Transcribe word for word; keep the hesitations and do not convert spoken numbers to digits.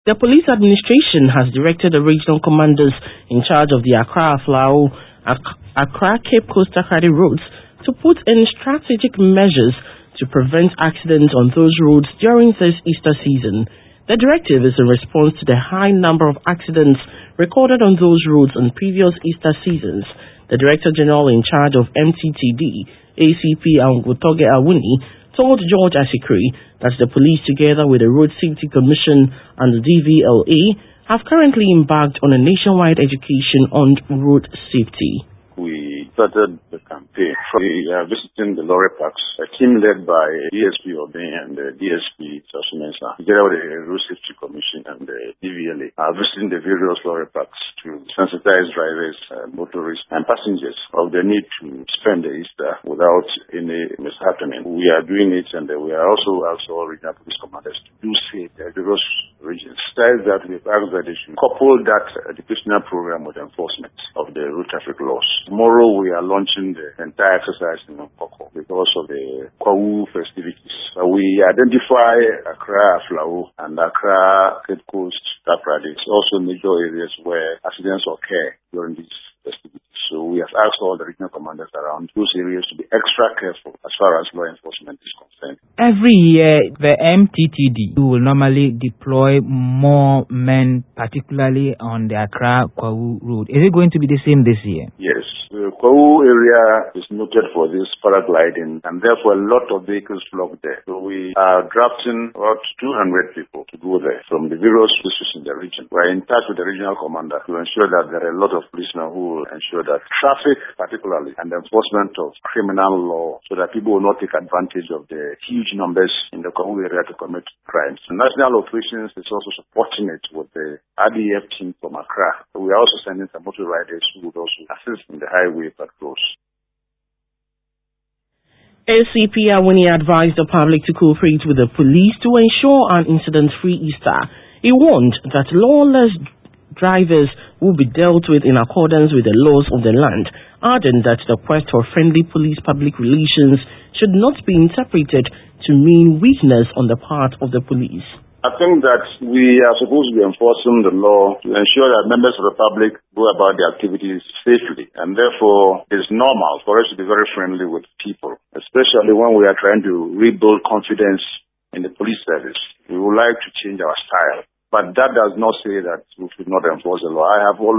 The police administration has directed the regional commanders in charge of the Accra-Aflao, Accra-Cape Coast Takoradi roads to put in strategic measures to prevent accidents on those roads during this Easter season. The directive is in response to the high number of accidents recorded on those roads in previous Easter seasons. The Director General in charge of M T T D, A C P Angutoge Awuni, told George Asikri that the police, together with the Road Safety Commission and the D V L A, have currently embarked on a nationwide education on road safety. We started the campaign. We are visiting the lorry parks, a team led by D S P Obin and the D S P Sasumensa, together with the Road Safety Commission and the D V L A, are visiting the various lorry parks to sensitize drivers, uh, motorists, and passengers of the need to spend the Easter without any mishappening. We are doing it, and uh, we are also asked all regional police commanders to do so in the various regions. Besides that, we've asked that they should couple that educational program with enforcement of the road traffic laws. Tomorrow we are launching the entire exercise in Nkoko because of the Kwawu festivities. So we identify Accra-Aflao and Accra-Cape Coast Takoradi. It's also major areas where accidents occur during these festivities. So we have asked all the regional commanders around those areas to be extra careful as far as law enforcement is concerned. Every year, the M T T D will normally deploy more men, particularly on the Accra-Kwawu road. Is it going to be the same this year? Yes. The Kwawu area is noted for this paragliding, and therefore a lot of vehicles flock there. So we are drafting about two hundred people to go there from the various districts in the region. We are in touch with the regional commander to ensure that there are a lot of policemen who will ensure that traffic, particularly, and the enforcement of criminal law, so that people will not take advantage of the huge numbers in the Kwawu area to commit crimes. The National Operations is also supporting it with the R D F team from Accra. We are also sending some motor riders who would also assist in the highway patrols. A C P Awuni advised the public to cooperate with the police to ensure an incident-free Easter. He warned that lawless drivers will be dealt with in accordance with the laws of the land, adding that the quest for friendly police public relations should not be interpreted to mean weakness on the part of the police. I think that we are supposed to be enforcing the law to ensure that members of the public go about their activities safely, and therefore it's normal for us to be very friendly with people, especially when we are trying to rebuild confidence in the police service. We would like to change our style, but that does not say that we should not enforce the law. I have always